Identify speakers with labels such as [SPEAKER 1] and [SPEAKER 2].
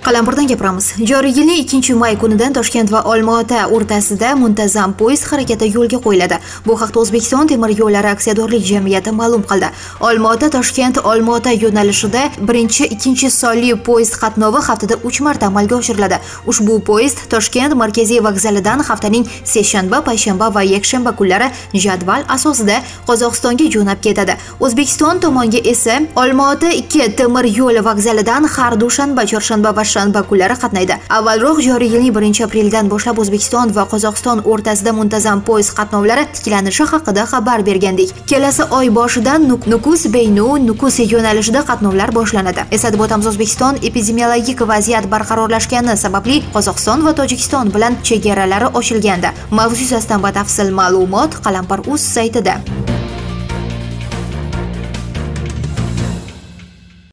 [SPEAKER 1] Qalampirdan gapiramiz. Joriy yilning 2-may kunidan Toshkent va Olmaota o'rtasida muntazam poyezd harakati yo'lga qo'yiladi. Bu haqda O'zbekiston temir yo'llari aksiyadorlik jamiyati ma'lum qildi. Olmaota-Toshkent Olmaota yo'nalishida 1-2 sonli poyezd qatnovi haftada 3 marta amalga oshiriladi. Ushbu poyezd Toshkent markaziy vokzalidan haftaning seshanba, payshanba va yakshanba kunlari jadval asosida Qozog'istonga jo'nab ketadi. O'zbekiston tomoniga esa Olmaota 2 temir yo'l vokzalidan har dushanba, chorshanba va shanba kunlari qatnaydi. Avvalroq joriy yilning 1-apreldan boshlab O'zbekiston va Qozog'iston o'rtasida muntazam poyezd qatnovlari tiklanishi haqida xabar bergandik. Kelasi oy boshidan Nukus-Beynu, Nukus yo'nalishida qatnovlar boshlanadi. Eslatib o'tamiz, O'zbekiston epidemiologik vaziyat barqarorlashgani sababli Qozog'iston va Tojikiston bilan chegaralari ochilgandi. Mavzu yuzasidan batafsil ma'lumot Qalampir.uz saytida.